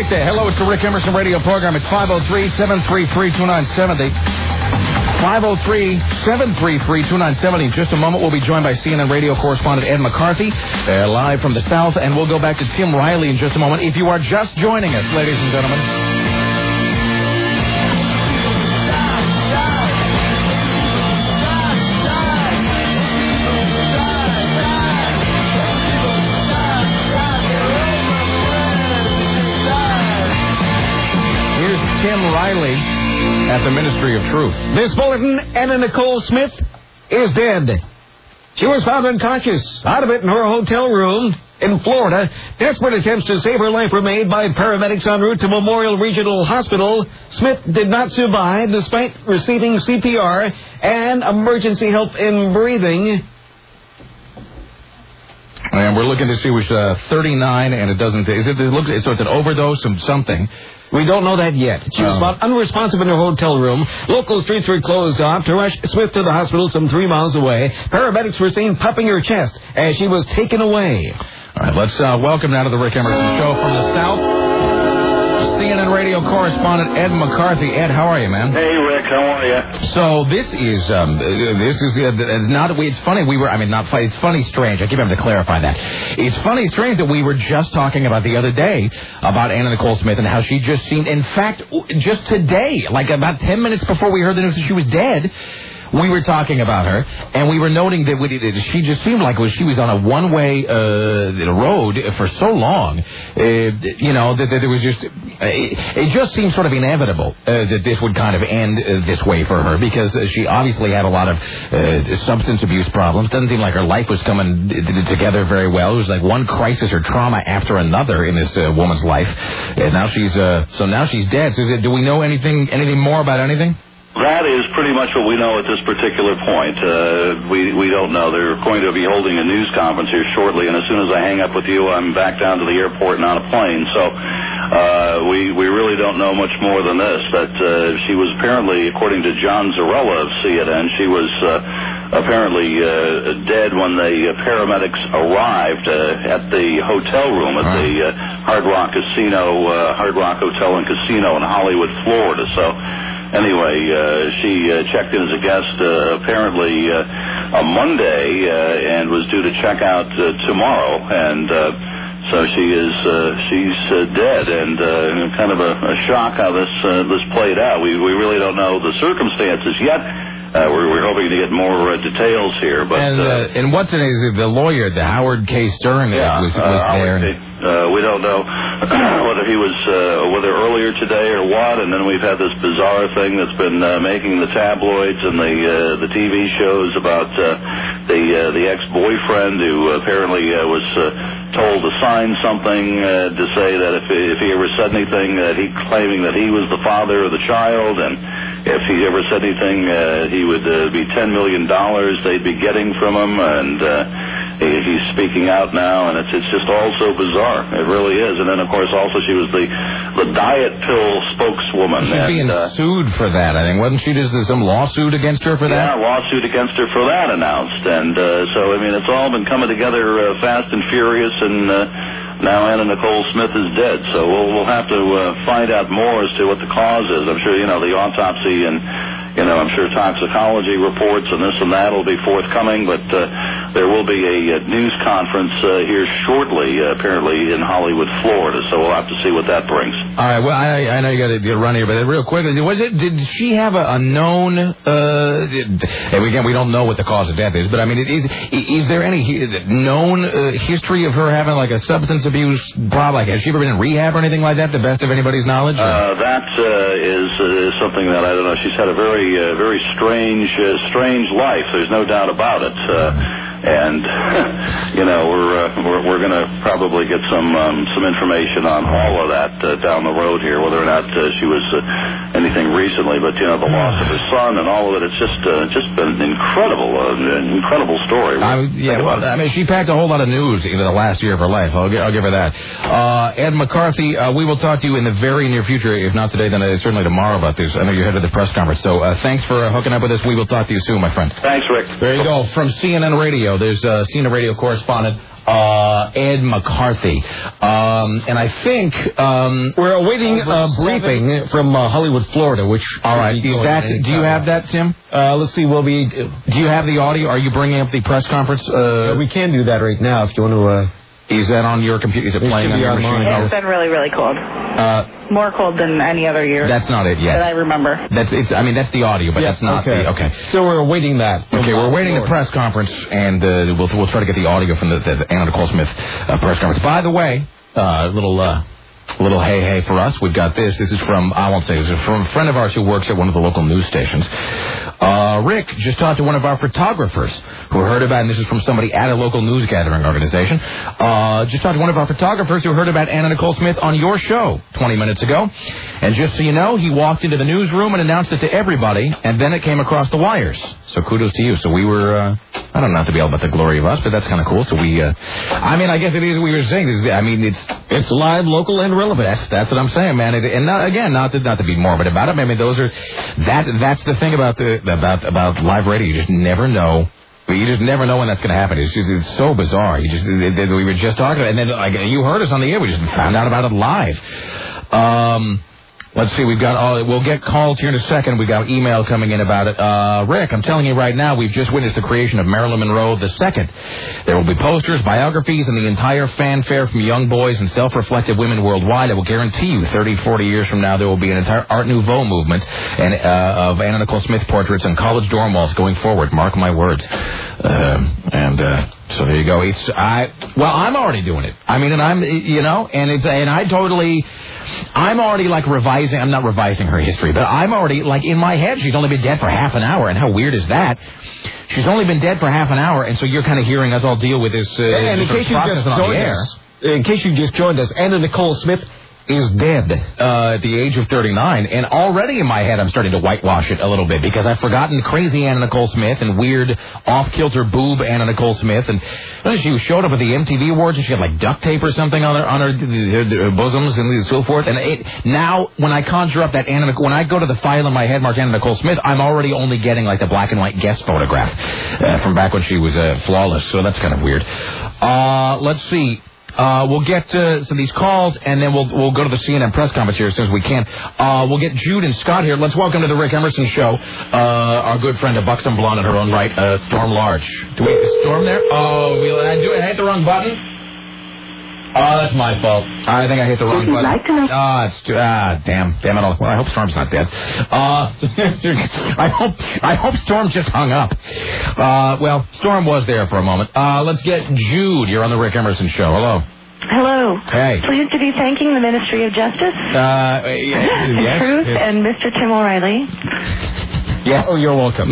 right. Hello, it's the Rick Emerson radio program. It's 503-733-2970. 503-733-2970. In just a moment, we'll be joined by CNN radio correspondent Ed McCarthy, live from the South, and we'll go back to Tim Riley in just a moment. If you are just joining us, ladies and gentlemen. Tim Riley at the Ministry of Truth. This bulletin, Anna Nicole Smith is dead. She was found unconscious, out of it in her hotel room in Florida. Desperate attempts to save her life were made by paramedics en route to Memorial Regional Hospital. Smith did not survive despite receiving CPR and emergency help in breathing. And we're looking to see which 39, and it doesn't. So it's an overdose of something. We don't know that yet. She was found unresponsive in her hotel room. Local streets were closed off to rush Smith to the hospital some 3 miles away. Paramedics were seen pumping her chest as she was taken away. All right, let's welcome now to the Rick Emerson Show from the South, CNN radio correspondent Ed McCarthy. Ed, how are you, man? Hey, Rick, how are you? So it's not. It's funny. It's funny, strange. I keep having to clarify that. It's funny, strange that we were just talking about the other day about Anna Nicole Smith and how she just seemed. In fact, just today, like about 10 minutes before we heard the news that she was dead, we were talking about her, and we were noting that she just seemed like she was on a one-way road for so long, that there was just... It just seemed sort of inevitable that this would kind of end this way for her, because she obviously had a lot of substance abuse problems. Doesn't seem like her life was coming together very well. It was like one crisis or trauma after another in this woman's life. And now she's dead. So do we know anything more about anything? That is pretty much what we know at this particular point. We don't know. They're going to be holding a news conference here shortly, and as soon as I hang up with you, I'm back down to the airport and on a plane. So we really don't know much more than this. That she was apparently, according to John Zarella of CNN, she was apparently dead when the paramedics arrived at the hotel room at the Hard Rock Hotel and Casino in Hollywood, Florida. So anyway, she checked in as a guest apparently on Monday and was due to check out tomorrow, and so she's dead, and kind of a shock how this played out. We really don't know the circumstances yet. We're hoping to get more details here, but and what's it is the lawyer, the Howard K. Stern, was there. We don't know whether he was whether earlier today or what, and then we've had this bizarre thing that's been making the tabloids and the TV shows about the ex-boyfriend who apparently was told to sign something to say that if he ever said anything, that he claiming that he was the father of the child, and if he ever said anything, he would be $10 million they'd be getting from him, and he's speaking out now, and it's just all so bizarre. It really is. And then, of course, also she was the diet pill spokeswoman. She's being sued for that, I think. Wasn't she? There's some lawsuit against her for that? Yeah, lawsuit against her for that announced. And so, I mean, it's all been coming together fast and furious, and now Anna Nicole Smith is dead. So we'll have to find out more as to what the cause is. I'm sure, the autopsy and, I'm sure toxicology reports and this and that will be forthcoming, but there will be a news conference here shortly, apparently in Hollywood, Florida, so we'll have to see what that brings. All right, well, I know you got to run here, but real quickly, did she have a known, again, we don't know what the cause of death is, but I mean, is there any known history of her having like a substance abuse problem? Like, has she ever been in rehab or anything like that, to the best of anybody's knowledge? That is something that I don't know. She's had a very strange life. There's no doubt about it. And we're going to probably get some information on all of that down the road here, whether or not she was anything recently. But the loss of her son and all of it, it's just been an incredible story. She packed a whole lot of news into the last year of her life. I'll give her that. Ed McCarthy, we will talk to you in the very near future, if not today, then certainly tomorrow about this. I know you're headed to the press conference, so thanks for hooking up with us. We will talk to you soon, my friend. Thanks, Rick. There you go. From CNN Radio, there's CNN Radio correspondent Ed McCarthy. And I think... we're awaiting a briefing from Hollywood, Florida, which... All right. Do you have that, Tim? Let's see. We'll be... Do you have the audio? Are you bringing up the press conference? We can do that right now if you want to... Is that on your computer? Is it playing on your machine? It's been really, really cold. More cold than any other year. That's not it yet. That I remember. That's the audio, but that's not the... Okay. So we're awaiting that. Okay, we're awaiting the press conference, and we'll try to get the audio from the Anna Nicole Smith press conference. By the way, little hey for us. We've got this. This is from, I won't say, this is from a friend of ours who works at one of the local news stations. Rick just talked to one of our photographers who heard about, and this is from somebody at a local news gathering organization, just talked to one of our photographers who heard about Anna Nicole Smith on your show 20 minutes ago. And just so you know, he walked into the newsroom and announced it to everybody, and then it came across the wires. So kudos to you. So we were, I don't know, not to be all about the glory of us, but that's kind of cool. So we, I guess it is what we were saying. It's live, local, and relevant. That's what I'm saying, man. And not to be morbid about it. I mean, that's the thing about live radio. You just never know. You just never know when that's going to happen. It's so bizarre. We were just talking about it, and then you heard us on the air. We just found out about it live. Let's see, we'll get calls here in a second. We got email coming in about it. Rick, I'm telling you right now, we've just witnessed the creation of Marilyn Monroe II. There will be posters, biographies, and the entire fanfare from young boys and self-reflective women worldwide. I will guarantee you 30, 40 years from now, there will be an entire Art Nouveau movement of Anna Nicole Smith portraits on college dorm walls going forward. Mark my words. So there you go. I'm already doing it. I mean, and I'm already like revising. I'm not revising her history, but I'm already like in my head. She's only been dead for half an hour, and how weird is that? She's only been dead for half an hour, and so you're kind of hearing us all deal with this. And in case you just joined us, Anna Nicole Smith is dead at the age of 39, and already in my head I'm starting to whitewash it a little bit because I've forgotten crazy Anna Nicole Smith and weird off-kilter boob Anna Nicole Smith, and she showed up at the MTV Awards and she had like duct tape or something on her bosoms and so forth. And now when I conjure up that when I go to the file in my head marked Anna Nicole Smith, I'm already only getting like the black and white guest photograph from back when she was flawless. So that's kind of weird. Let's see. We'll get to some of these calls, and then we'll go to the CNN press conference here as soon as we can. We'll get Jude and Scott here. Let's welcome to the Rick Emerson Show our good friend, a buxom blonde in her own right, Storm Large. Do we have Storm there? Oh, I hit the wrong button? Oh, that's my fault. I think I hit the wrong button. Damn it all. Well, I hope Storm's not dead. I hope Storm just hung up. Well, Storm was there for a moment. Let's get Jude. You're on the Rick Emerson Show. Hello. Hello. Hey. Pleased to be thanking the Ministry of Justice, yes, Truth, and Mr. Tim O'Reilly. Yes. Oh, you're welcome.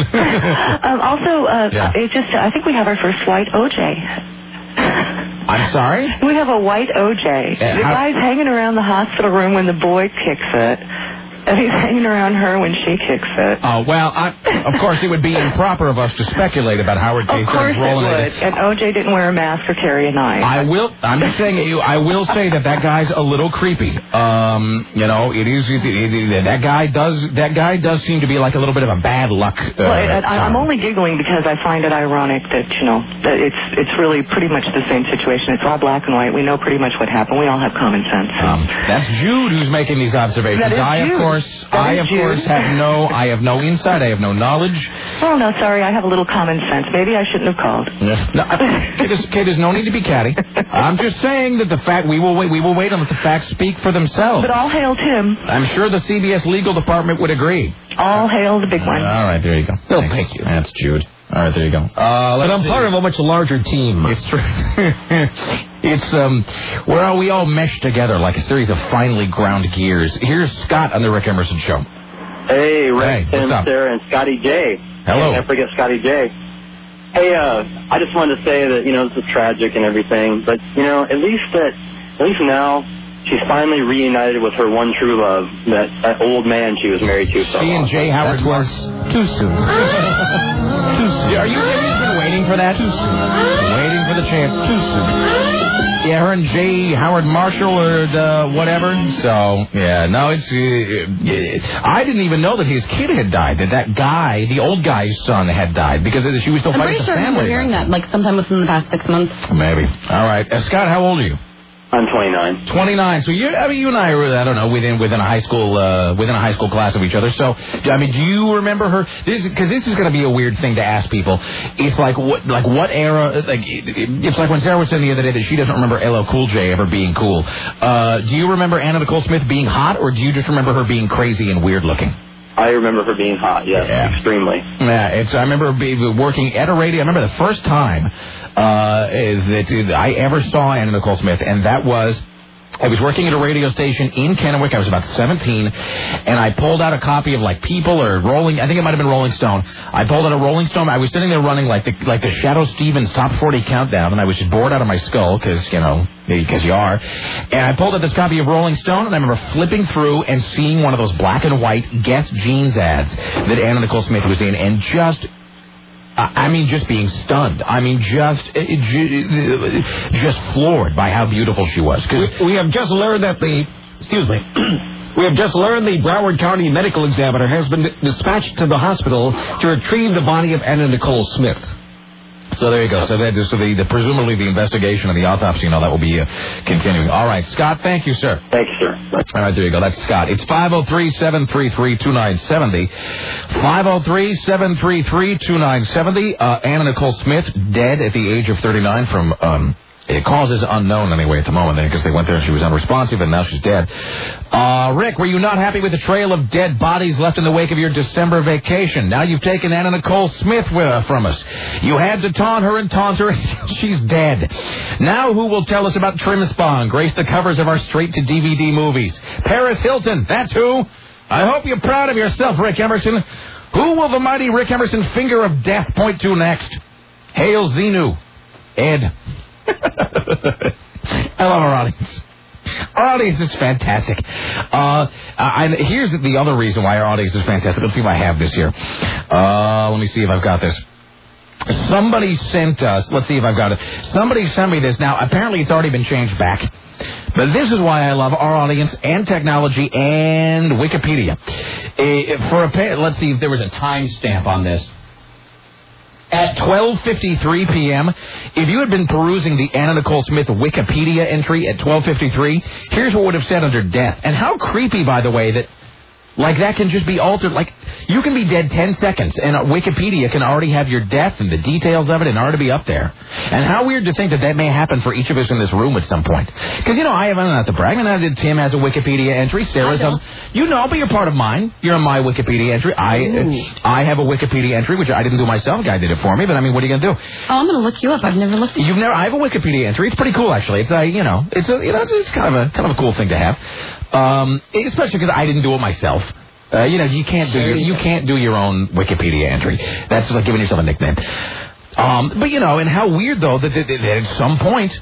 I think we have our first white OJ. I'm sorry? We have a white OJ. The guy's hanging around the hospital room when the boy kicks it, and he's hanging around her when she kicks it. Oh, well, of course, it would be improper of us to speculate about Howard Case. Of course it would. And OJ didn't wear a mask or carry a knife. I'm just saying, I will say that guy's a little creepy. That guy does seem to be like a little bit of a bad luck. I'm only giggling because I find it ironic that, that it's really pretty much the same situation. It's all black and white. We know pretty much what happened. We all have common sense. That's Jude who's making these observations. I have no insight. I have no knowledge. Oh, no, sorry. I have a little common sense. Maybe I shouldn't have called. Okay, there's no need to be catty. I'm just saying that we will wait and let the facts speak for themselves. But all hail Tim. I'm sure the CBS legal department would agree. All hail the big one. All right, there you go. Oh, thank you. That's Jude. All right, there you go. But I'm part of a much larger team. It's true. We all mesh together like a series of finely ground gears. Here's Scott on the Rick Emerson Show. Hey, Rick, Tim, Sarah, and Scotty J. Hello. Can't forget Scotty J. Hey, I just wanted to say that, this is tragic and everything, but, at least now she's finally reunited with her one true love, that old man she was married to. She and J. Howard was too soon. Are you been waiting for that? Too soon. Waiting for the chance. Too soon. Yeah, her and J. Howard Marshall or whatever. So, yeah, no, it's... I didn't even know that his kid had died, that guy, the old guy's son had died, because she was still fighting with the family. I'm pretty sure hearing that, like, sometime within the past 6 months. Maybe. All right. Scott, how old are you? I'm 29. 29. So you and I are, I don't know, within a high school class of each other. So, I mean, do you remember her? Because this is going to be a weird thing to ask people. It's like what era? It's like when Sarah was saying the other day that she doesn't remember LL Cool J ever being cool. Do you remember Anna Nicole Smith being hot, or do you just remember her being crazy and weird looking? I remember her being hot, yes, yeah. Extremely. Yeah, I remember working at a radio. I remember the first time that I ever saw Anna Nicole Smith, and that was... I was working at a radio station in Kennewick. I was about 17, and I pulled out a copy of, like, People or Rolling... I think it might have been Rolling Stone. I pulled out a Rolling Stone. I was sitting there running, like the Shadow Stevens Top 40 Countdown, and I was just bored out of my skull, because you are. And I pulled out this copy of Rolling Stone, and I remember flipping through and seeing one of those black and white Guess Jeans ads that Anna Nicole Smith was in, and just... just being stunned. Just floored by how beautiful she was. We have just learned that we have just learned the Broward County Medical Examiner has been dispatched to the hospital to retrieve the body of Anna Nicole Smith. So there you go. So presumably the investigation and the autopsy and all that will be continuing. All right, Scott, thank you, sir. Thank you, sir. All right, there you go. That's Scott. It's 503-733-2970. 503-733-2970. Anna Nicole Smith, dead at the age of 39 from... causes unknown anyway at the moment, because they went there and she was unresponsive, and now she's dead. Rick, were you not happy with the trail of dead bodies left in the wake of your December vacation? Now you've taken Anna Nicole Smith from us. You had to taunt her until she's dead. Now who will tell us about Trim Spa and grace the covers of our straight-to-DVD movies? Paris Hilton, that's who. I hope you're proud of yourself, Rick Emerson. Who will the mighty Rick Emerson finger of death point to next? Hail Xenu. Ed. I love our audience. Our audience is fantastic. Here's the other reason why our audience is fantastic. Let's see if I have this here. Let me see if I've got this. Somebody sent us, let's see if I've got it. Somebody sent me this. Now, apparently it's already been changed back. But this is why I love our audience and technology and Wikipedia. Let's see if there was a timestamp on this. At 12:53 p.m., if you had been perusing the Anna Nicole Smith Wikipedia entry at 12:53, here's what would have said under death. And how creepy, by the way, that that can just be altered. You can be dead 10 seconds, and Wikipedia can already have your death and the details of it and already be up there. And how weird to think that may happen for each of us in this room at some point. Because, I'm not to brag, and Tim has a Wikipedia entry. Sarah's but you're part of mine. You're on my Wikipedia entry. I have a Wikipedia entry, which I didn't do myself. A guy did it for me, but what are you going to do? Oh, I'm going to look you up. I've never looked at you. I have a Wikipedia entry. It's pretty cool, actually. It's it's kind of a cool thing to have. Especially because I didn't do it myself. You can't do your own Wikipedia entry. That's just like giving yourself a nickname. But and how weird though that at some point,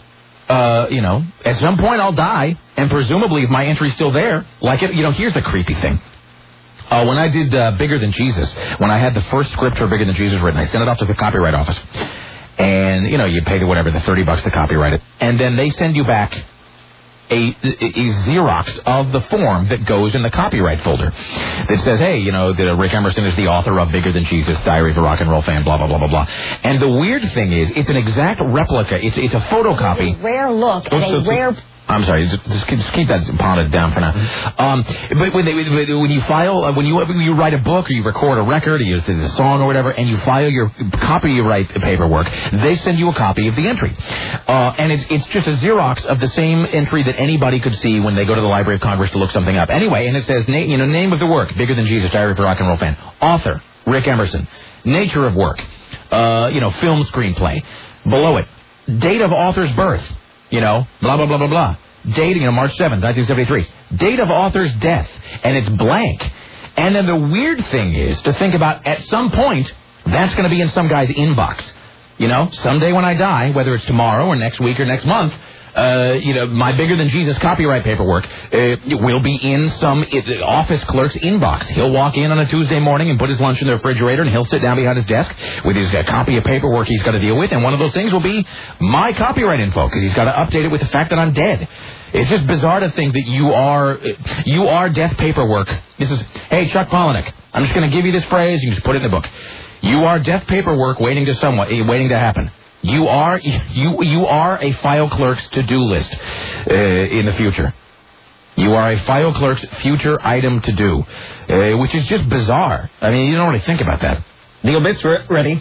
I'll die, and presumably if my entry's still there, here's the creepy thing. When I did Bigger Than Jesus, when I had the first script for Bigger Than Jesus written, I sent it off to the copyright office, and you pay the $30 to copyright it, and then they send you back a Xerox of the form that goes in the copyright folder that says, hey, that Rick Emerson is the author of Bigger Than Jesus, Diary of a Rock and Roll Fan, blah, blah, blah, blah, blah. And the weird thing is, it's an exact replica. It's a photocopy. It's a rare look and a rare... I'm sorry, just keep that pounded down for now. But when you file, when you write a book or you record a record or you do a song or whatever, and you file your copyright paperwork, they send you a copy of the entry. And it's just a Xerox of the same entry that anybody could see when they go to the Library of Congress to look something up. Anyway, and it says, name of the work, Bigger Than Jesus, Diary of a Rock and Roll Fan. Author, Rick Emerson. Nature of work, film screenplay. Below it, date of author's birth. Blah, blah, blah, blah, blah. Date, March 7th, 1973. Date of author's death. And it's blank. And then the weird thing is to think about at some point, that's going to be in some guy's inbox. Someday when I die, whether it's tomorrow or next week or next month, my Bigger Than Jesus copyright paperwork will be in some office clerk's inbox. He'll walk in on a Tuesday morning and put his lunch in the refrigerator, and he'll sit down behind his desk with his copy of paperwork he's got to deal with, and one of those things will be my copyright info, because he's got to update it with the fact that I'm dead. It's just bizarre to think that you are death paperwork. Hey, Chuck Palahniuk, I'm just going to give you this phrase. You can just put it in the book. You are death paperwork waiting to happen. You are a file clerk's to-do list in the future. You are a file clerk's future item to do, which is just bizarre. I mean, you don't really think about that. The obits ready.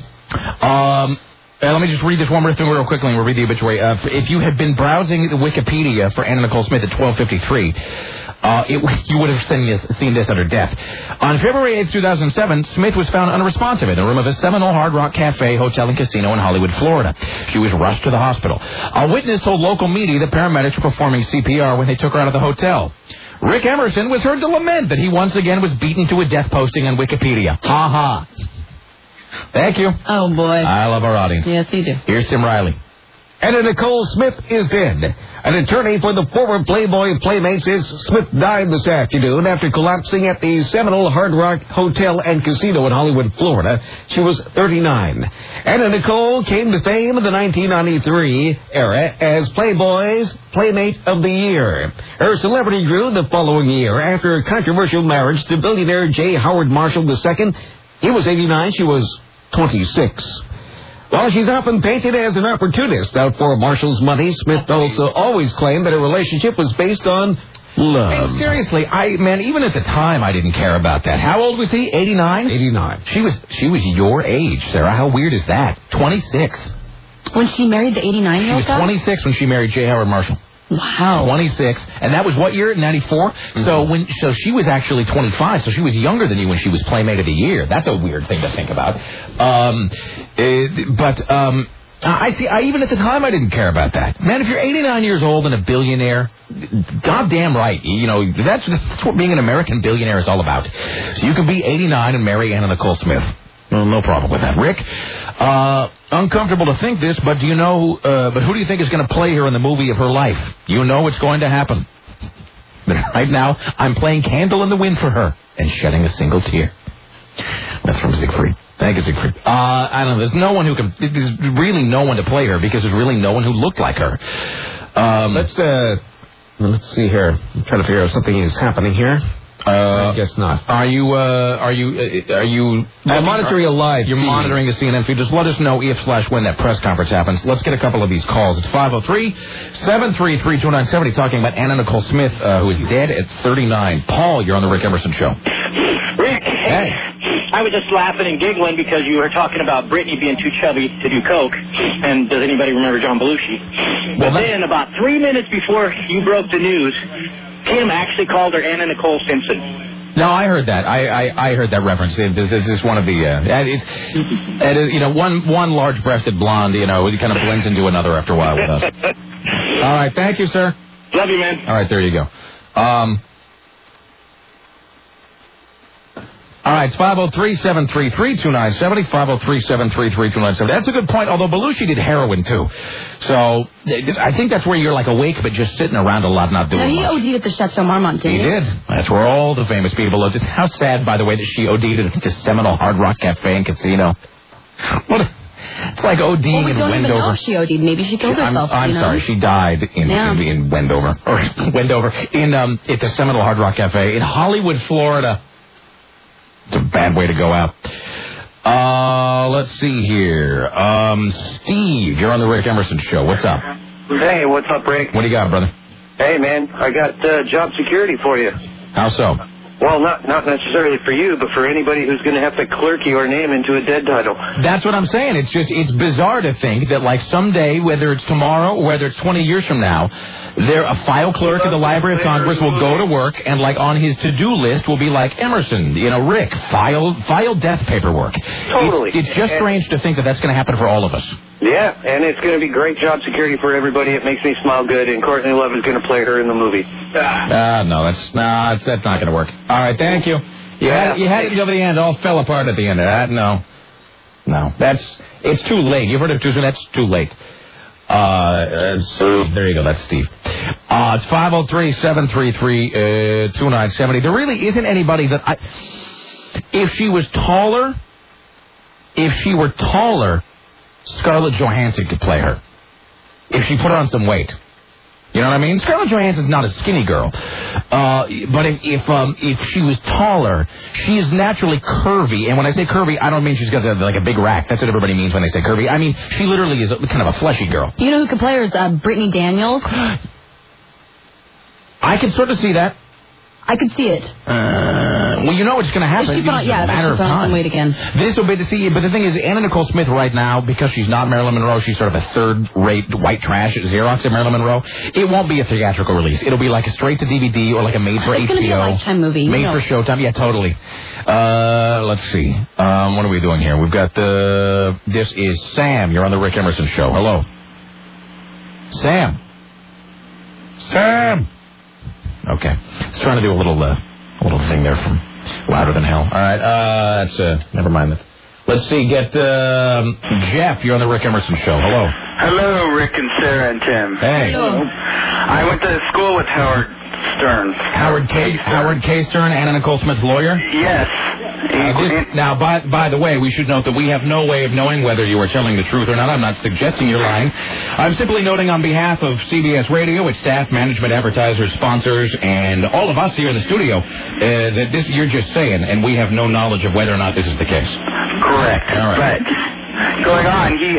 Let me just read this one more thing real quickly, and we'll read the obituary. If you had been browsing the Wikipedia for Anna Nicole Smith at 12:53, you would have seen this under death. On February 8, 2007, Smith was found unresponsive in the room of a Seminole Hard Rock Cafe, Hotel, and Casino in Hollywood, Florida. She was rushed to the hospital. A witness told local media that paramedics were performing CPR when they took her out of the hotel. Rick Emerson was heard to lament that he once again was beaten to a death posting on Wikipedia. Ha ha. Thank you. Oh, boy. I love our audience. Yes, you do. Here's Tim Riley. Anna Nicole Smith is dead. An attorney for the former Playboy Playmate says Smith died this afternoon after collapsing at the Seminole Hard Rock Hotel and Casino in Hollywood, Florida. She was 39. Anna Nicole came to fame in the 1993 era as Playboy's Playmate of the Year. Her celebrity grew the following year after a controversial marriage to billionaire J. Howard Marshall II. He was 89, she was 26. While she's often painted as an opportunist out for Marshall's money, Smith also always claimed that her relationship was based on love. And seriously, even at the time, I didn't care about that. How old was he? 89? 89. She was your age, Sarah. How weird is that? 26. When she married the 89-year-old guy? She was 26 when she married J. Howard Marshall. Wow. 26. And that was what year? 94? Mm-hmm. So she was actually 25, so she was younger than you when she was Playmate of the Year. That's a weird thing to think about. Even at the time, I didn't care about that. Man, if you're 89 years old and a billionaire, goddamn right. That's what being an American billionaire is all about. So you can be 89 and marry Anna Nicole Smith. Well, no problem with that. Rick, uncomfortable to think this, but but who do you think is going to play her in the movie of her life? You know it's going to happen. But right now, I'm playing Candle in the Wind for her and shedding a single tear. That's from Siegfried. Thank you, Siegfried. I don't know. There's really no one to play her because there's really no one who looked like her. Let's see here. I'm trying to figure out something is happening here. I guess not. Are you monitoring a live? You're monitoring the CNN feed. Just let us know if/when that press conference happens. Let's get a couple of these calls. It's 503-733-2970 talking about Anna Nicole Smith, who is dead at 39. Paul, you're on the Rick Emerson Show. Rick, hey. I was just laughing and giggling because you were talking about Britney being too chubby to do coke. And does anybody remember John Belushi? But then about 3 minutes before you broke the news, Tim actually called her Anna Nicole Simpson. No, I heard that. I heard that reference. This is one of the. One large-breasted blonde. It kind of blends into another after a while with us. All right, thank you, sir. Love you, man. All right, there you go. All right, it's 503-733-2970, 503-733-2970. That's a good point, although Belushi did heroin, too. So I think that's where you're, awake, but just sitting around a lot, not doing much. He OD'd at the Chateau Marmont, didn't he? He did. That's where all the famous people OD'd. How sad, by the way, that she OD'd at the Seminole Hard Rock Cafe and Casino. It's like ODing in Wendover. We don't even know if she OD'd. Maybe she killed herself. I'm sorry. She died in Wendover. Or Wendover. At the Seminole Hard Rock Cafe in Hollywood, Florida. It's a bad way to go out. Let's see here. Steve, you're on the Rick Emerson Show. What's up? Hey, what's up, Rick? What do you got, brother? Hey, man, I got job security for you. How so? Well, not necessarily for you, but for anybody who's going to have to clerk your name into a dead title. That's what I'm saying. It's bizarre to think that, someday, whether it's tomorrow or whether it's 20 years from now, a file clerk at the Library of Congress will go to work and, on his to-do list will be Emerson, Rick, file death paperwork. Totally. It's just strange to think that that's going to happen for all of us. Yeah, and it's going to be great job security for everybody. It makes me smile good, and Courtney Love is going to play her in the movie. No, that's not going to work. All right, thank you. You had it until the end. All fell apart at the end of that. No, it's too late. You've heard of too soon. That's too late. There you go. That's Steve. It's 503-733-2970. There really isn't anybody that if she were taller, Scarlett Johansson could play her. If she put on some weight. You know what I mean? Scarlett Johansson's not a skinny girl. But if she was taller, she is naturally curvy. And when I say curvy, I don't mean she's got like a big rack. That's what everybody means when they say curvy. I mean, she literally is kind of a fleshy girl. You know who could play her is Brittany Daniels. I can sort of see that. I could see it. Well, you know what's going to happen. It's a matter of time. Wait again. This will be to see. But the thing is, Anna Nicole Smith right now, because she's not Marilyn Monroe, she's sort of a third-rate white trash Xerox of Marilyn Monroe. It won't be a theatrical release. It'll be like a straight-to-DVD or like a made-for-HBO. It's going to be a Lifetime movie. Made for Showtime. Yeah, totally. Let's see. What are we doing here? We've got this is Sam. You're on the Rick Emerson Show. Hello. Sam. Okay. Just trying to do a little thing there from Louder Than Hell. All right. That's never mind that. Let's see. Get Jeff. You're on the Rick Emerson Show. Hello. Hello, Rick and Sarah and Tim. Hey. Hello. I went to school with Howard Stern. Howard K. Stern, Anna Nicole Smith's lawyer? Yes. Now, by the way, we should note that we have no way of knowing whether you are telling the truth or not. I'm not suggesting you're lying. I'm simply noting on behalf of CBS Radio, its staff, management, advertisers, sponsors, and all of us here in the studio, that this you're just saying, and we have no knowledge of whether or not this is the case. Correct. All right. But going on, he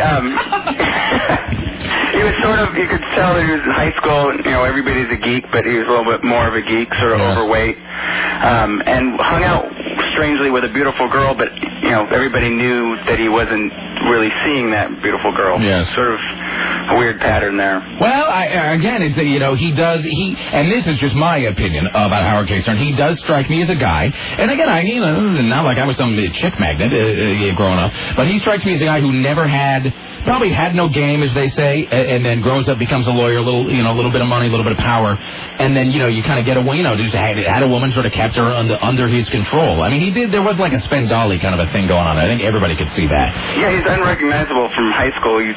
was sort of, you could tell that he was in high school, everybody's a geek, but he was a little bit more of a geek, sort of overweight, and hung out strangely with a beautiful girl, but, everybody knew that he wasn't really seeing that beautiful girl. Yes. Sort of a weird pattern there. Well, again, it's, and this is just my opinion about Howard K. Stern. He does strike me as a guy, and again, not like I was some chick magnet growing up, but he strikes me as a guy who probably had no game, as they say, and then grows up, becomes a lawyer, a little bit of money, a little bit of power, and then, you kind of get away, just had a woman sort of kept her under his control. I mean, there was like a Svengali kind of a thing going on. I think everybody could see that. Yeah, he's unrecognizable from high school. He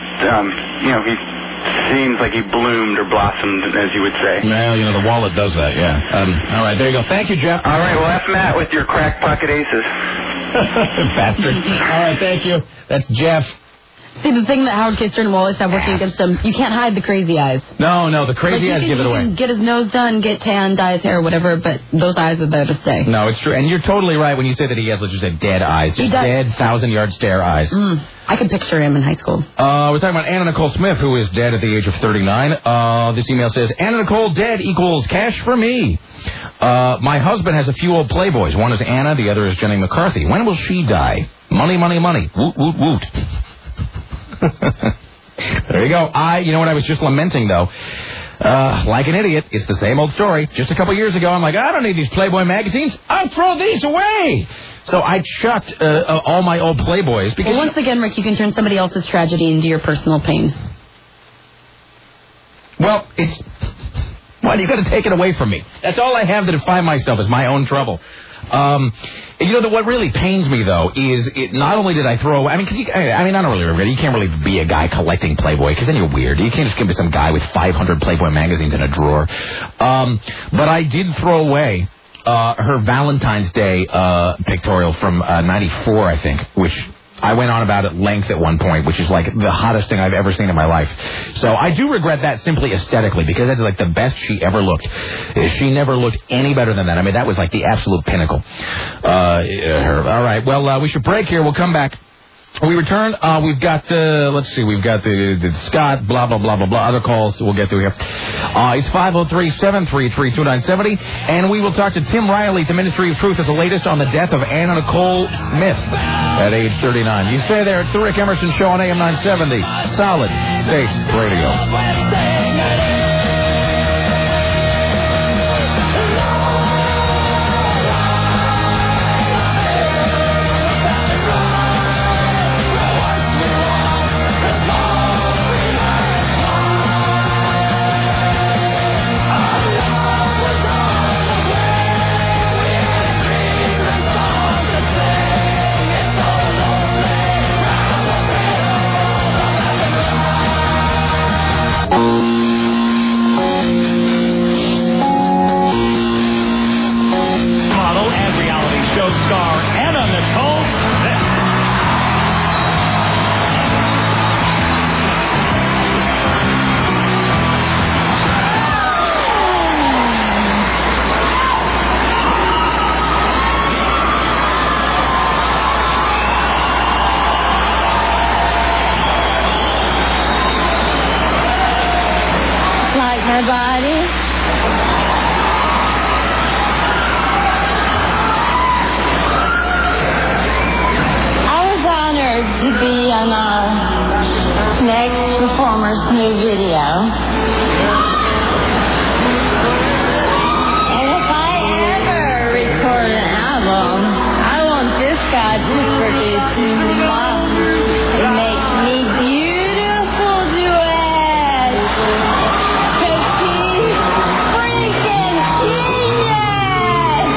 seems like he bloomed or blossomed, as you would say. Well, the wallet does that, yeah. All right, there you go. Thank you, Jeff. All right, well, that's Matt with your crack pocket aces. Bastard. All right, thank you. That's Jeff. See, the thing that Howard K. Stern will always have working against him, you can't hide the crazy eyes. No, the crazy eyes give it away. He can get his nose done, get tan, dye his hair, whatever, but those eyes are there to stay. No, it's true. And you're totally right when you say that he has, let's just say, dead eyes. Just dead, 1,000-yard stare eyes. I can picture him in high school. We're talking about Anna Nicole Smith, who is dead at the age of 39. This email says, Anna Nicole dead equals cash for me. My husband has a few old Playboys. One is Anna, the other is Jenny McCarthy. When will she die? Money, money, money. Woot, woot, woot. There you go. You know what I was just lamenting, though? Like an idiot, it's the same old story. Just a couple years ago, I'm like, I don't need these Playboy magazines. I'll throw these away. So I chucked all my old Playboys. Because once again, Rick, you can turn somebody else's tragedy into your personal pain. Well, you got to take it away from me. That's all I have to define myself is my own trouble. What really pains me, though, is not only did I throw away, I don't really regret it. You can't really be a guy collecting Playboy, because then you're weird. You can't just give me some guy with 500 Playboy magazines in a drawer. But I did throw away her Valentine's Day pictorial from 94, I think, which I went on about at length at one point, which is like the hottest thing I've ever seen in my life. So I do regret that simply aesthetically, because that's like the best she ever looked. She never looked any better than that. I mean, that was like the absolute pinnacle. All right. Well, we should break here. We'll come back. We return. We've got we've got the Scott, blah, blah, blah, blah, blah, other calls we'll get through here. It's 503-733-2970, and we will talk to Tim Riley at the Ministry of Truth at the latest on the death of Anna Nicole Smith at age 39. You stay there. It's the Rick Emerson Show on AM 970. Solid State Radio. Model and reality show star Anna Nicole Smith. Like her body. I was honored to be on our next performer's new video. And if I ever record an album, I want this guy to produce new songs and make me beautiful duets. 'Cause he's freaking genius!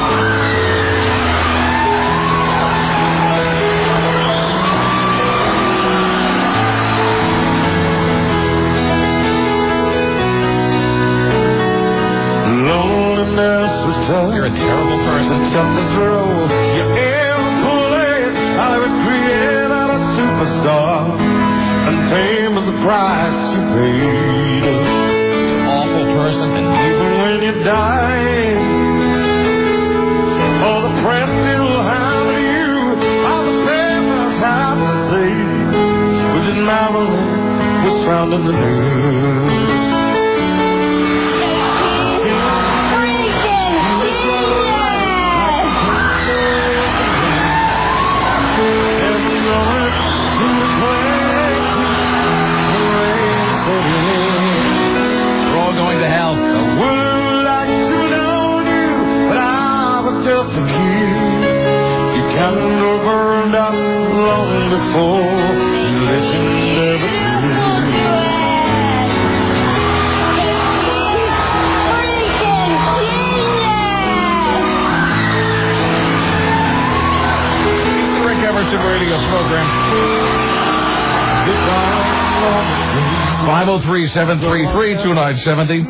You're a terrible person. You ever pull it out of a create out of superstar and pay me the price you paid. Awful person. And even when you die, all the press still have you. All the papers have to say, which is Marilyn was found in the news. We're all going to hell. I would like to know you, but I was just a kid. You candle burned up long before you listened to the Rick Emerson radio program. 503-733-2970.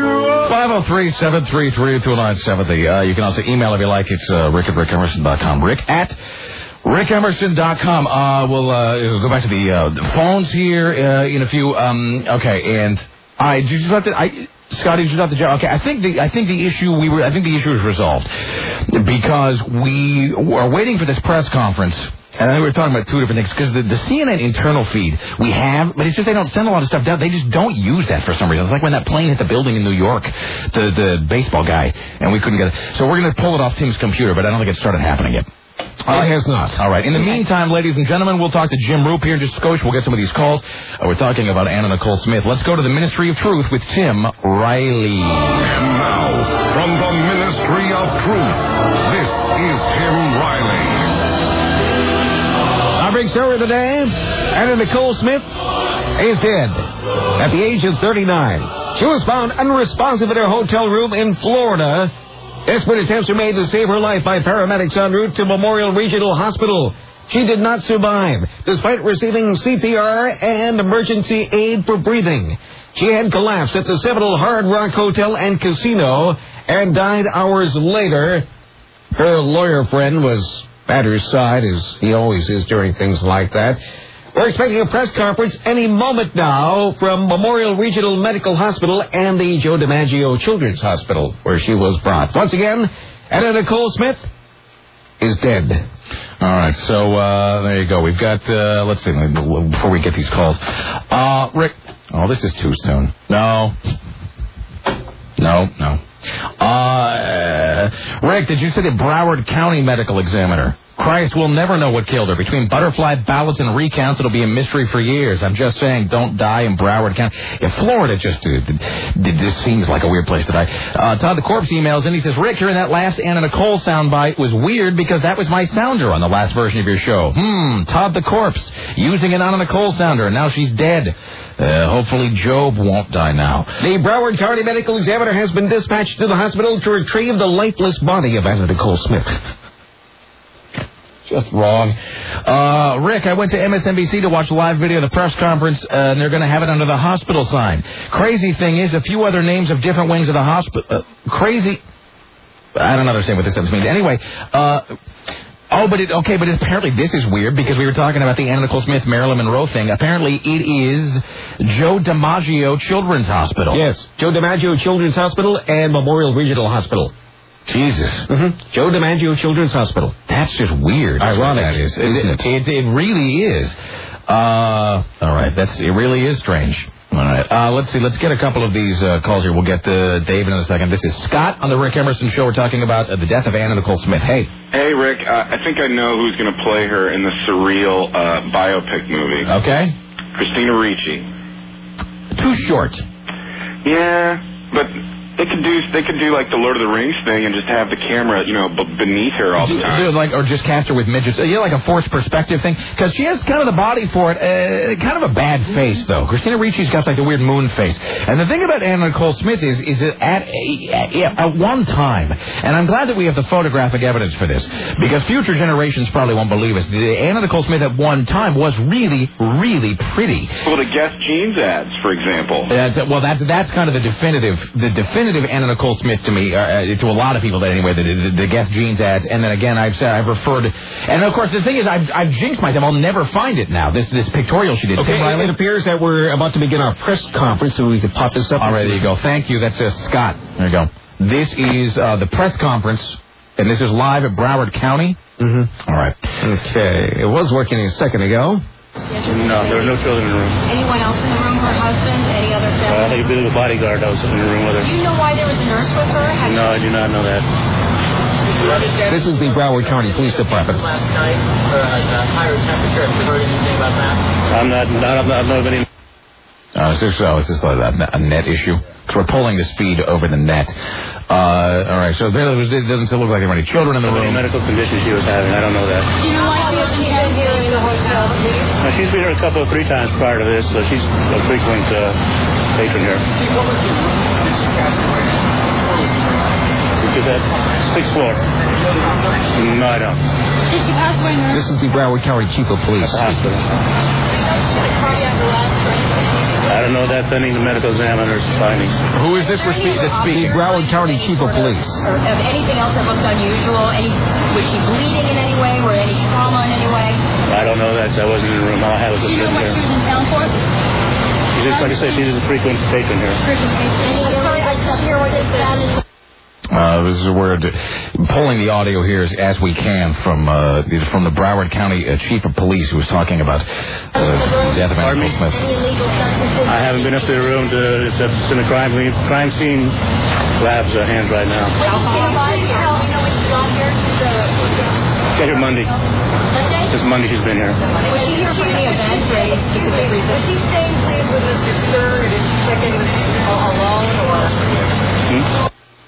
503-733-2970. You can also email if you like. It's rick@rickemerson.com. rick@rickemerson.com. We'll go back to the phones here in a few. Okay, and Scotty, did you start the job? Okay, I think the issue is resolved because we are waiting for this press conference. And I think we were talking about two different things, because the CNN internal feed we have, but it's just they don't send a lot of stuff down. They just don't use that for some reason. It's like when that plane hit the building in New York, the baseball guy, and we couldn't get it. So we're going to pull it off Tim's computer, but I don't think it started happening yet. It has not. All right. In the meantime, ladies and gentlemen, we'll talk to Jim Roop here in just a skosh. We'll get some of these calls. We're talking about Anna Nicole Smith. Let's go to the Ministry of Truth with Tim Riley. And now, from the Ministry of Truth, this is Tim Riley. Our big story of the day, Anna Nicole Smith is dead at the age of 39. She was found unresponsive in her hotel room in Florida. Desperate attempts were made to save her life by paramedics en route to Memorial Regional Hospital. She did not survive, despite receiving CPR and emergency aid for breathing. She had collapsed at the Seminole Hard Rock Hotel and Casino and died hours later. Her lawyer friend was at her side, as he always is during things like that. We're expecting a press conference any moment now from Memorial Regional Medical Hospital and the Joe DiMaggio Children's Hospital, where she was brought. Once again, Anna Nicole Smith is dead. All right, so there you go. We've got, let's see, before we get these calls. Rick, oh, this is too soon. No. Rick, did you see the Broward County medical examiner? Christ, we'll never know what killed her. Between butterfly ballots and recounts, it'll be a mystery for years. I'm just saying, don't die in Broward County. If Florida just this seems like a weird place to die. Todd the Corpse emails in. He says, Rick, hearing that last Anna Nicole soundbite was weird because that was my sounder on the last version of your show. Todd the Corpse using an Anna Nicole sounder, and now she's dead. Hopefully Job won't die now. The Broward County Medical Examiner has been dispatched to the hospital to retrieve the lifeless body of Anna Nicole Smith. just wrong. Rick, I went to MSNBC to watch a live video of the press conference, and they're going to have it under the hospital sign. Crazy thing is, a few other names of different wings of the hospital. Crazy. I don't understand what this sentence means. Anyway, but apparently this is weird because we were talking about the Anna Nicole Smith, Marilyn Monroe thing. Apparently it is Joe DiMaggio Children's Hospital. Yes, Joe DiMaggio Children's Hospital and Memorial Regional Hospital. Jesus. Mm-hmm. Joe DiMaggio Children's Hospital. That's just weird. Ironic. That is. It really is. All right. It really is strange. All right. Let's see. Let's get a couple of these calls here. We'll get to David in a second. This is Scott on the Rick Emerson Show. We're talking about the death of Anna Nicole Smith. Hey. Hey, Rick. I think I know who's going to play her in the surreal biopic movie. Okay. Christina Ricci. Too short. Yeah, but they could do like the Lord of the Rings thing and just have the camera, beneath her all the time. Or just cast her with midgets. Like a forced perspective thing. Because she has kind of the body for it. Kind of a bad face, though. Christina Ricci's got like the weird moon face. And the thing about Anna Nicole Smith is that at one time, and I'm glad that we have the photographic evidence for this, because future generations probably won't believe us. Anna Nicole Smith at one time was really, really pretty. Well, the Guess Jeans ads, for example. That's kind of the definitive Anna Nicole Smith to me, to a lot of people anyway, the Guess Jeans ads, and then again I've referred, and of course the thing is I've jinxed myself. I'll never find it now. This pictorial she did. Okay, it appears that we're about to begin our press conference, so we could pop this up. All right, there you go. Thank you. That's Scott. There you go. This is the press conference, and this is live at Broward County. Mm-hmm. All right. Okay, it was working a second ago. No, there were no children in the room. Anyone else in the room? Her husband? Any other family? I think it'd be the bodyguard that was in the room with her. Do you know why there was a nurse with her? No, I do not know that. This is the Broward County Police Department. Last night, a higher temperature. Have you heard anything about that? I'm not any. Is this a net issue? Because we're pulling this feed over the net. All right, so it doesn't still look like there were any children in the room. Any medical condition she was having, I don't know that. Do you know why she wasn't here in the hotel? She's been here three times prior to this, so she's a frequent patron here. What was your room? Is that 6th floor? No, I don't. Did she pass away, nurse? This is the Broward County Chief of Police. At the hospital. I don't know that pending the medical examiner's findings. Who is this that's speaking? The Broward County Chief of Police. Or anything else that looked unusual? Was she bleeding in any way? Or any trauma in any way? I don't know that. I wasn't in the room. All I had was a Do you know what she was in town for? She's just, like I say, she's a frequent patron here. This is where pulling the audio here as we can from the Broward County Chief of Police, who was talking about the death of Anna Nicole Smith. I haven't been up to the room except it's in the crime scene lab's hands right now. Get here Monday. This Monday she's been here. Was she here for any event or any specific reason? Was she staying please with Mr. Stern, or did she check in alone, or?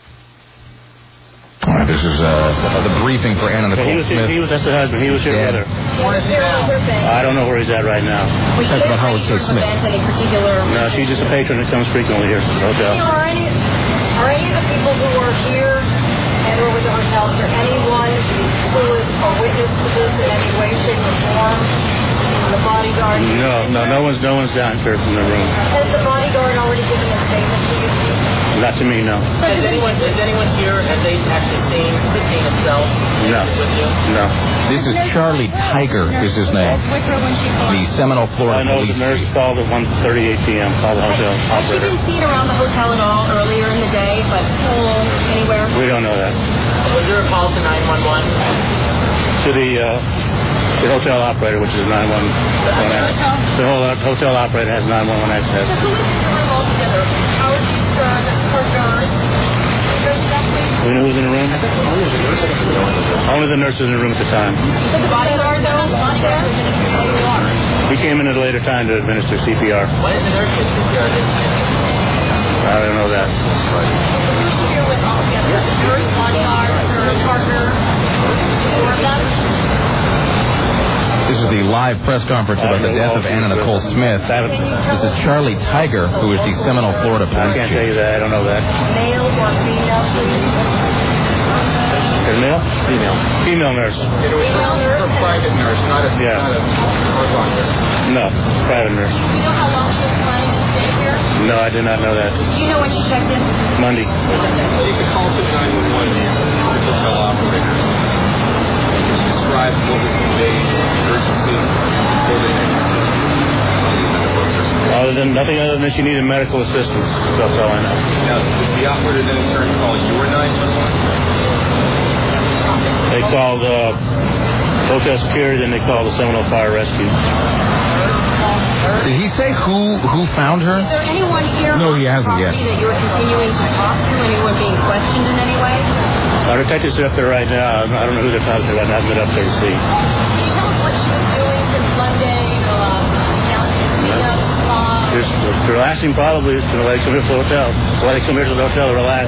All right, this is the briefing for Anna Nicole Smith. That's the husband. He was here with her. I don't know where he's at right now. That's about Howard K. Smith. Any particular? No, she's just a patron that comes frequently here to the hotel. Are any of the people who are here and or with the hotel, is there anyone who is a witness to this in any way, shape, or form? The bodyguard? No one's down here from the room. Has the bodyguard already given a statement to you? Not to me, no. Has anyone here, have they actually seen the scene itself? No. With you? No. This is Charlie Tiger, is his name. The Seminole, Florida I know police. the nurse called at 1:38 p.m. Called the hotel Has she been seen around the hotel at all earlier in the day, but anywhere? We don't know that. Was there a call to 911? To the hotel operator, which is 911 access. The whole hotel operator has 911 access. So who is in the room altogether? Howard Stern, her nurse. Do we know who's in the room? Only the nurse was in the room at the time. Did the bodyguard know? We came in at a later time to administer CPR. Why did the nurse get CPR? I don't know that. Who's here with all together? The nurse, bodyguard, her partner, four of them? This is the live press conference about the death of Anna Nicole Smith. This is Charlie Tiger, who is the Seminole, Florida police chief. I can't tell you that. I don't know that. Male or female, please? A male? Female. Female nurse. It was her private nurse, not a hard-rock nurse. No, private nurse. Do you know how long she was planning to stay here? No, I did not know that. Do you know when she checked in? Monday. You could call to 911 the hotel operator. Can you describe what was conveyed, urgency, before they Nothing other than she needed medical assistance. That's all I know. Now, did the operator then in turn call your 911? They called hotel security, then they called the Seminole Fire Rescue. Did he say who found her? Is there anyone here No, he hasn't yet. that you're continuing to talk to? Anyone being questioned in any way? Our detectives are up there right now. I don't know who they're talking to right now. I've been up there to see. Can you tell us what she's been doing since Monday? Just relaxing probably. It's why they come here to the hotel. Why they come here to the hotel to relax.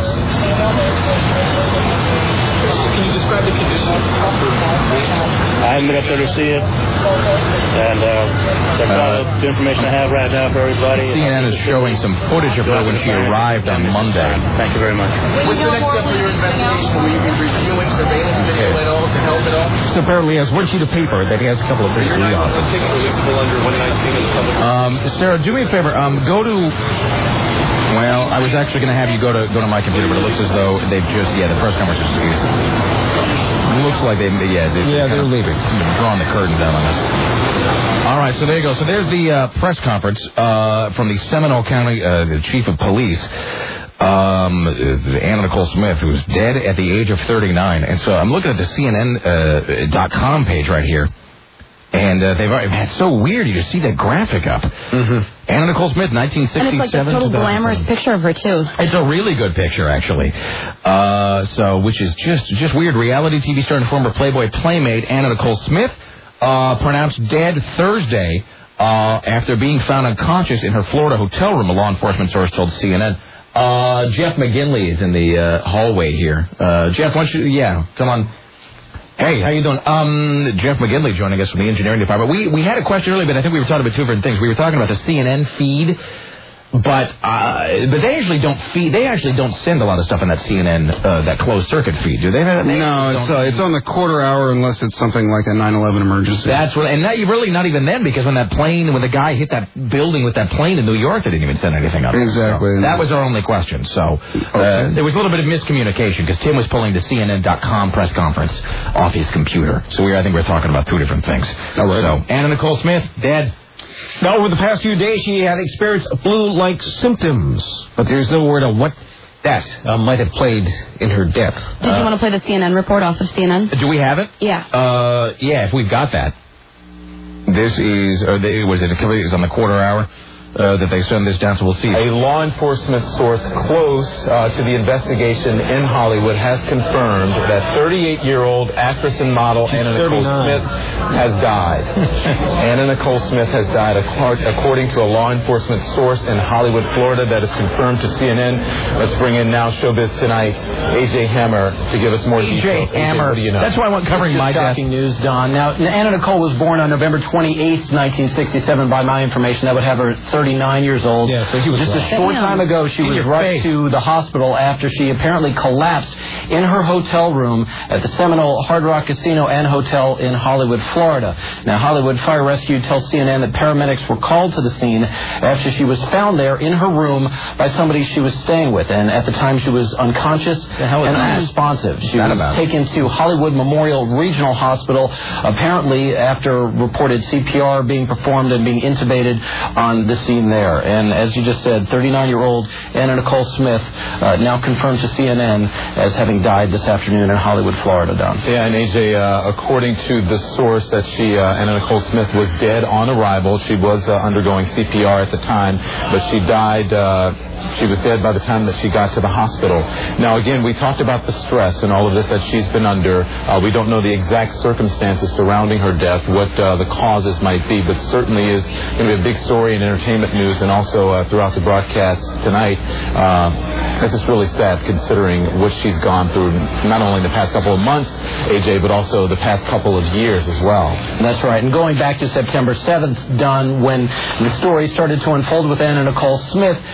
Can you describe the condition of her? I haven't been up there to see it. And that's all the information I have right now for everybody. CNN is showing some footage of her when she arrived on Monday. Thank you very much. What's the next step for your investigation? Will you be reviewing surveillance video at all to help at all? So apparently has one sheet of paper that he has a couple of things to read off. Ticket releasable under 119 in the public. Sarah, do me a favor. Go to. Well, I was actually going to have you go to my computer, but it looks as though they've just the press conference is. It looks like they're leaving. Drawing the curtain down on this. All right, so there you go. So there's the press conference from the Seminole County the chief of police, Anna Nicole Smith, who's dead at the age of 39. And so I'm looking at the CNN.com page right here. And it's so weird. You just see that graphic up. Mm-hmm. Anna Nicole Smith, 1967. And it's like a total glamorous picture of her, too. It's a really good picture, actually. Which is just weird. Reality TV star and former Playboy playmate Anna Nicole Smith pronounced dead Thursday after being found unconscious in her Florida hotel room, a law enforcement source told CNN. Jeff McGinley is in the hallway here. Jeff, why don't you... come on. Hey, how you doing? Jeff McGinley joining us from the engineering department. We had a question earlier, but I think we were talking about two different things. We were talking about the CNN feed, but they actually don't feed. They actually don't send a lot of stuff in that CNN that closed circuit feed, do they? No, it's on the quarter hour unless it's something like a 9/11 emergency. That's what, and not even then, because when the guy hit that building with that plane in New York, they didn't even send anything up. Exactly. So that was our only question. So there was a little bit of miscommunication because Tim was pulling the CNN.com press conference off his computer. So I think we're talking about two different things. All right. So Anna Nicole Smith, dead. Now, over the past few days, she had experienced flu-like symptoms, but there's no word on what that might have played in her death. Did you want to play the CNN report off of CNN? Do we have it? Yeah. If we've got that. This is, it's on the quarter hour that they send this down, so we'll see. A law enforcement source close to the investigation in Hollywood has confirmed that 38-year-old actress and model Anna Nicole Smith has died. Anna Nicole Smith has died according to a law enforcement source in Hollywood, Florida, that is confirmed to CNN. Let's bring in now Showbiz Tonight's A.J. Hammer to give us more details. Hammer. What do you know? That's why I want covering my death. Shocking news, Don. Now, Anna Nicole was born on November 28th, 1967, by my information. That would have her 39 years old. Yeah, so he was just a short time ago, she was rushed to the hospital after she apparently collapsed in her hotel room at the Seminole Hard Rock Casino and Hotel in Hollywood, Florida. Now, Hollywood Fire Rescue tells CNN that paramedics were called to the scene after she was found there in her room by somebody she was staying with. And at the time, she was unconscious and unresponsive. She was taken to Hollywood Memorial Regional Hospital, apparently after reported CPR being performed and being intubated on the scene there. And as you just said, 39-year-old Anna Nicole Smith now confirmed to CNN as having died this afternoon in Hollywood, Florida, Don. Yeah, and AJ, according to the source, that Anna Nicole Smith was dead on arrival. She was undergoing CPR at the time, but she died. She was dead by the time that she got to the hospital. Now, again, we talked about the stress and all of this that she's been under. We don't know the exact circumstances surrounding her death, what the causes might be, but certainly is going to be a big story in entertainment news and also throughout the broadcast tonight. This is really sad considering what she's gone through, not only in the past couple of months, AJ, but also the past couple of years as well. That's right. And going back to September 7th, Don, when the story started to unfold with Anna Nicole Smith down in the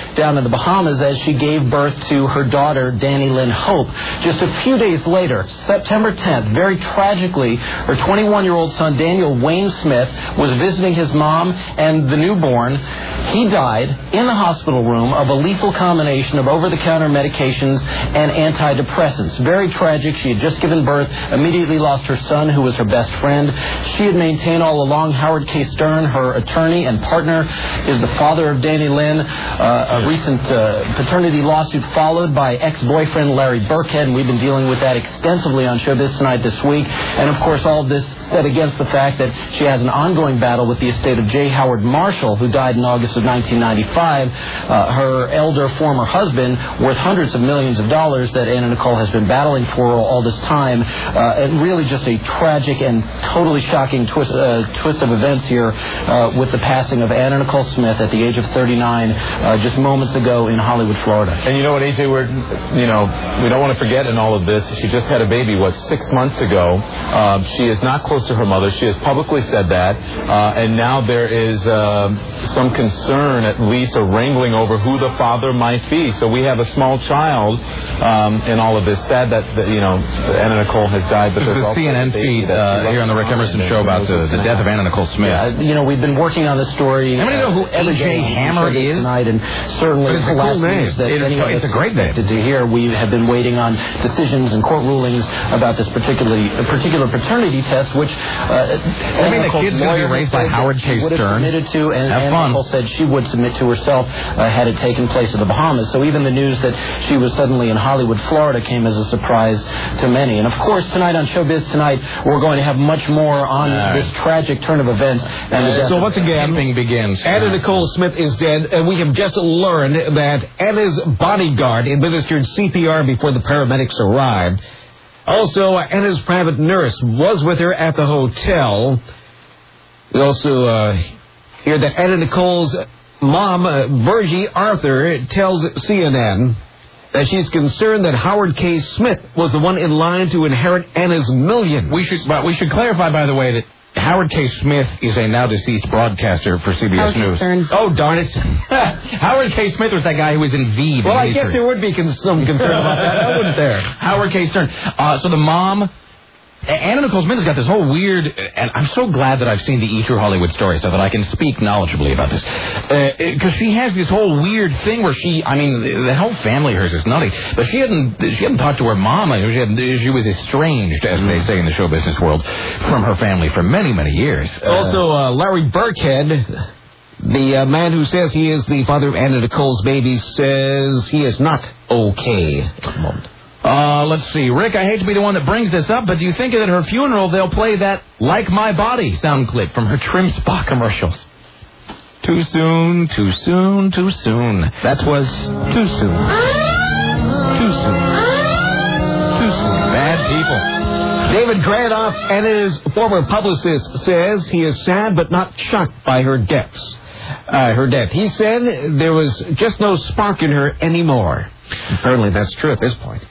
Bahamas as she gave birth to her daughter, Danny Lynn Hope. Just a few days later, September 10th, very tragically, her 21-year-old son, Daniel Wayne Smith, was visiting his mom and the newborn. He died in the hospital room of a lethal combination of over-the-counter medications and antidepressants. Very tragic. She had just given birth, immediately lost her son, who was her best friend. She had maintained all along. Howard K. Stern, her attorney and partner, is the father of Danny Lynn. A recent paternity lawsuit followed by ex-boyfriend Larry Burkhead, and we've been dealing with that extensively on Showbiz Tonight this week. And, of course, all of this set against the fact that she has an ongoing battle with the estate of J. Howard Marshall, who died in August of 1995. Her elder former husband, worth hundreds of millions of dollars, that Anna Nicole has been battling for all this time. And really just a tragic and totally shocking twist of events here with the passing of Anna Nicole Smith at the age of 39 just moments ago in Hollywood, Florida. And you know what, AJ, we don't want to forget in all of this, she just had a baby, 6 months ago. She is not close to her mother. She has publicly said that. And now there is some concern, at least, or wrangling over who the father might be. So we have a small child in all of this. Sad that Anna Nicole has died. But there's the CNN feed here on the Rick Emerson Show about the death of Anna Nicole Smith. Yeah, we've been working on this story. Anybody know who A.J. Hammer is? Tonight, and certainly it's a cool name. It's a great name. To hear, we have been waiting on decisions and court rulings about this particular paternity test, which I mean, the kid's going to be raised by Howard K. Stern. Submitted to, and Have fun. Nicole said she would submit to herself had it taken place in the Bahamas. So even the news that she was suddenly in Hollywood, Florida, came as a surprise to many. And of course, tonight on Showbiz Tonight, we're going to have much more on this tragic turn of events. And so once again, begins. Anna Nicole Smith is dead, and we have just learned that Anna's bodyguard administered CPR before the paramedics arrived. Also, Anna's private nurse was with her at the hotel. We also hear that Anna Nicole's mom, Virgie Arthur, tells CNN that she's concerned that Howard K. Smith was the one in line to inherit Anna's millions. We should clarify, by the way, that Howard K. Smith is a now deceased broadcaster for CBS News. Oh, darn it. Howard K. Smith was that guy who was in Veed. Well, I guess there would be some concern about that, wouldn't there? Howard K. Stern. So the mom, Anna Nicole Smith, has got this whole weird, and I'm so glad that I've seen the E! True Hollywood story so that I can speak knowledgeably about this. Because she has this whole weird thing where the whole family of hers is nutty, but she hadn't talked to her mom. She was estranged, as they say in the show business world, from her family for many, many years. Also, Larry Burkhead, the man who says he is the father of Anna Nicole's baby, says he is not okay at the moment. Let's see. Rick, I hate to be the one that brings this up, but do you think that at her funeral they'll play that Like My Body sound clip from her Trim Spa commercials? Too soon, too soon, too soon. That was too soon. Too soon. Too soon. Bad people. David Granoff, Anna's former publicist, says he is sad but not shocked by her death. He said there was just no spark in her anymore. Apparently that's true at this point.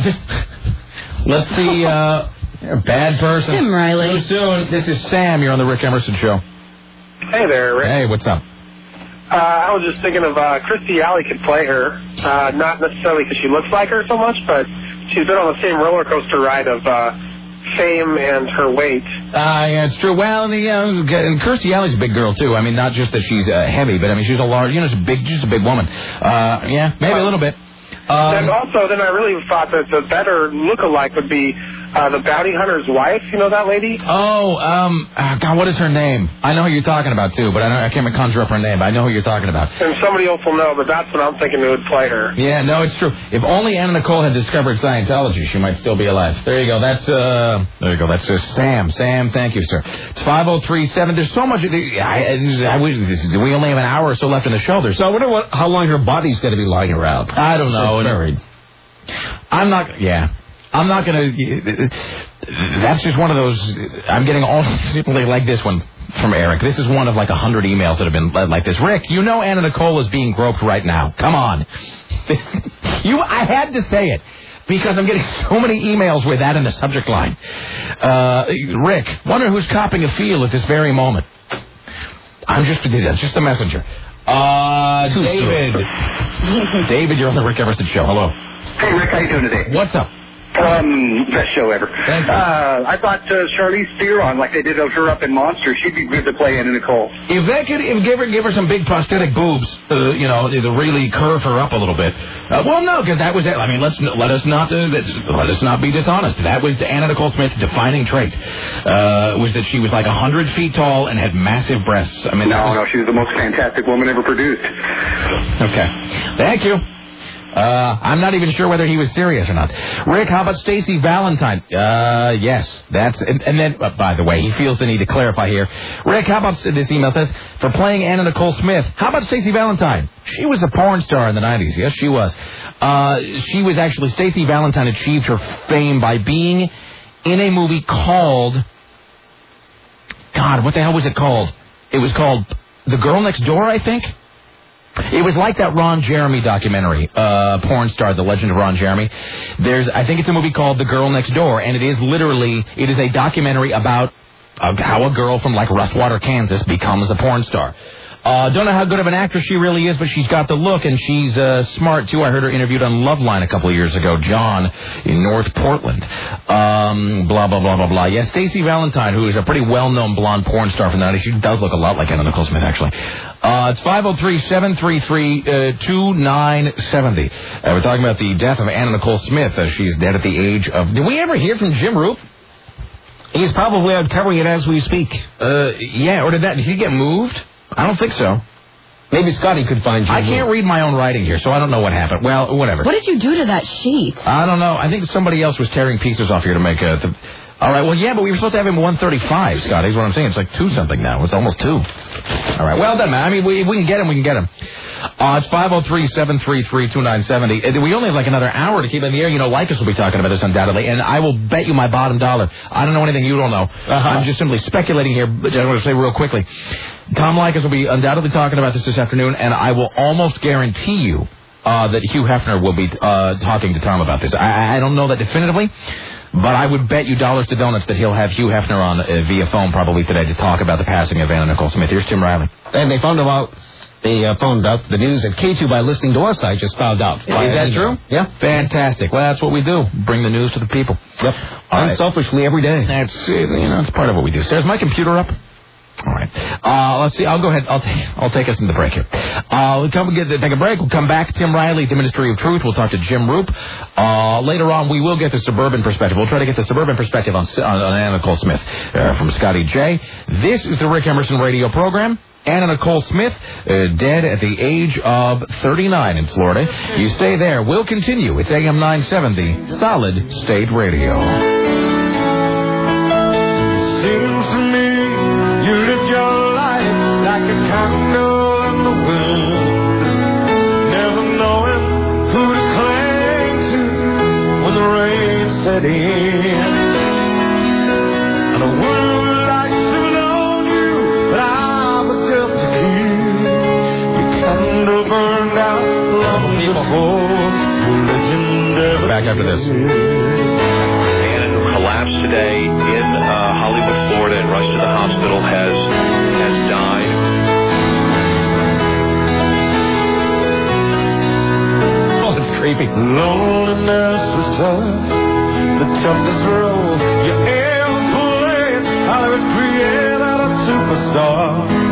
Let's see. You're a bad person. Tim Riley. Too soon. This is Sam. You're on the Rick Emerson Show. Hey there, Rick. Hey, what's up? I was just thinking of Christy Alley could play her. Not necessarily because she looks like her so much, but she's been on the same roller coaster ride of fame and her weight. Yeah, it's true. Well, and Kirstie Alley's a big girl too. I mean, not just that she's heavy, but I mean she's a large. She's a big woman. Yeah, maybe a little bit. And also, then I really thought that the better look-alike would be the bounty hunter's wife. You know that lady? God, what is her name? I know who you're talking about too, but I can't conjure up her name. But I know who you're talking about. And somebody else will know, but that's what I'm thinking who would play her. Yeah, no, it's true. If only Anna Nicole had discovered Scientology, she might still be alive. There you go. That's Sam. Sam, thank you, sir. It's 5037. There's so much. We only have an hour or so left in the show. So I wonder how long her body's going to be lying around. I don't know. Buried. I'm not going to... That's just one of those... I'm getting all simply like this one from Eric. This is one of like 100 emails that have been like this. Rick, you know Anna Nicole is being groped right now. Come on. I had to say it because I'm getting so many emails with that in the subject line. Rick, wonder who's copping a feel at this very moment. I'm just a messenger. David. David, you're on the Rick Emerson Show. Hello. Hey, Rick, how you doing today? What's up? Best show ever. Thank you. I thought Charlize Theron, like they did of her up in Monster, she'd be good to play Anna Nicole. If they could give her some big prosthetic boobs, to really curve her up a little bit. Well, no, because that was it. I mean, let us not be dishonest. That was Anna Nicole Smith's defining trait. Was that she was like 100 feet tall and had massive breasts. I mean, no, she was the most fantastic woman ever produced. Okay, thank you. I'm not even sure whether he was serious or not. Rick, how about Stacey Valentine? Yes, that's... And then, by the way, he feels the need to clarify here. Rick, how about... This email says, for playing Anna Nicole Smith, how about Stacey Valentine? She was a porn star in the 90s. Yes, she was. She was actually... Stacey Valentine achieved her fame by being in a movie called... God, what the hell was it called? It was called The Girl Next Door, I think? It was like that Ron Jeremy documentary, porn star, The Legend of Ron Jeremy. I think it's a movie called The Girl Next Door, and it is a documentary about how a girl from like Rustwater, Kansas becomes a porn star. Don't know how good of an actress she really is, but she's got the look, and she's smart, too. I heard her interviewed on Loveline a couple of years ago, John, in North Portland. Blah, blah, blah, blah, blah. Yeah, Stacey Valentine, who is a pretty well-known blonde porn star from the 90s. She does look a lot like Anna Nicole Smith, actually. It's 503-733-2970. We're talking about the death of Anna Nicole Smith. She's dead at the age of... Did we ever hear from Jim Roop? He's probably out covering it as we speak. Yeah, or did he get moved? I don't think so. Maybe Scotty could find you. I can't read my own writing here, so I don't know what happened. Well, whatever. What did you do to that sheet? I don't know. I think somebody else was tearing pieces off here to make a... All right, well, yeah, but we were supposed to have him 135, Scotty, is what I'm saying. It's like 2-something now. It's almost 2. All right, well, doesn't matter. I mean, we can get him, we can get him. It's 503-733-2970. We only have like another hour to keep in the air. You know, Likas will be talking about this undoubtedly, and I will bet you my bottom dollar. I don't know anything you don't know. I'm just simply speculating here, but I want to say real quickly. Tom Likas will be undoubtedly talking about this afternoon, and I will almost guarantee you that Hugh Hefner will be talking to Tom about this. I don't know that definitively, but I would bet you dollars to donuts that he'll have Hugh Hefner on via phone probably today to talk about the passing of Anna Nicole Smith. Here's Tim Riley. And they found out... They phoned out the news at K2 by listening to us. I just found out. Is that true? Yeah. Fantastic. Well, that's what we do. Bring the news to the people. Yep. Unselfishly every day. That's it's part of what we do. Sarah's my computer up? All right. Let's see. I'll go ahead. I'll take us in the break here. We'll take a break. We'll come back. Tim Riley, the Ministry of Truth. We'll talk to Jim Roop. Later on, we will get the suburban perspective. We'll try to get the suburban perspective on Anna Nicole Smith from Scotty J. This is the Rick Emerson radio program. Anna Nicole Smith, dead at the age of 39 in Florida. You stay there. We'll continue. It's AM 970, Solid State Radio. Seems to me you live your life like a candle in the wind, never knowing who to cling to when the rain set in. And the world like shivering on you, but I'm a death to kill. Your candle burned out long before religion ever. Back after this. Collapsed today in Hollywood, Florida, and rushed to the hospital, has died. Oh, it's creepy. Loneliness was tough, the toughest role you ever played. Hollywood created a superstar.